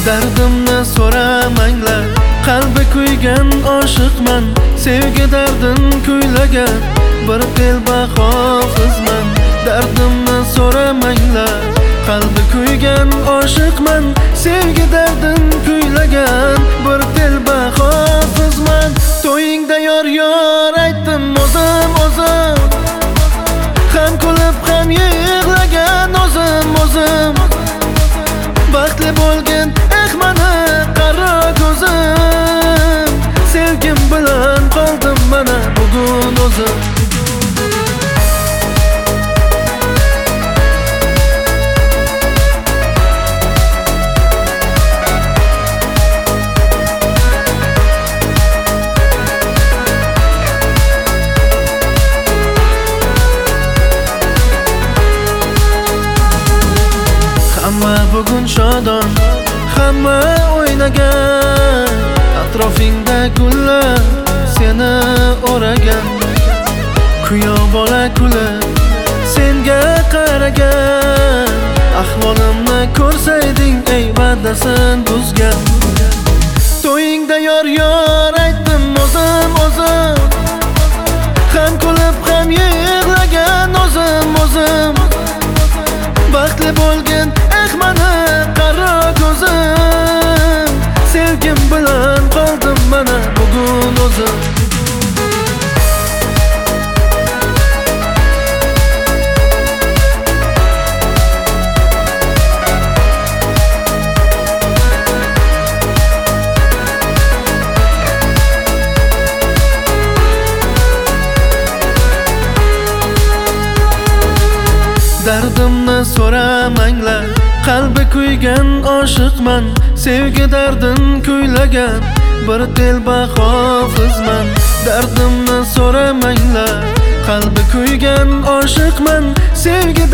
Dardimni so'ramanglar, qalbi kuygan oshiqman, sevgi dardin kuylagan bir telba hofizman. Dardimni so'ramanglar, qalbi kuygan oshiqman, sevgi dardin kuylagan bir telba hofizman. To'yingda yor aytdim o'zim, ham kulib ham yig'lagan o'zim. Baxtli bo'lgin mani qaro ko'zim, sevgim bilan qoldim mana bugun o'zim. Hamma bugun shodon, hamma o'ynagan, atrofingda gullar seni o'ragan. Kuyov bola kulib senga qaragan, ahvolimni ko'rsayding ey va'dasin buzgan. To'yingda yor aytdim o'zim, ham kulib ham yig'lagan o'zim. Baxtli bo'lgin mani qaro ko'zim, sevgim bilan qoldim mana bugun o'zim. Dardimni so'ramanglar, qalbi kuygan oshiqman, sevgi dardin kuylagan bir telba hofizman. Dardimni so'ramanglar, qalbi kuygan oshiqman, sevgi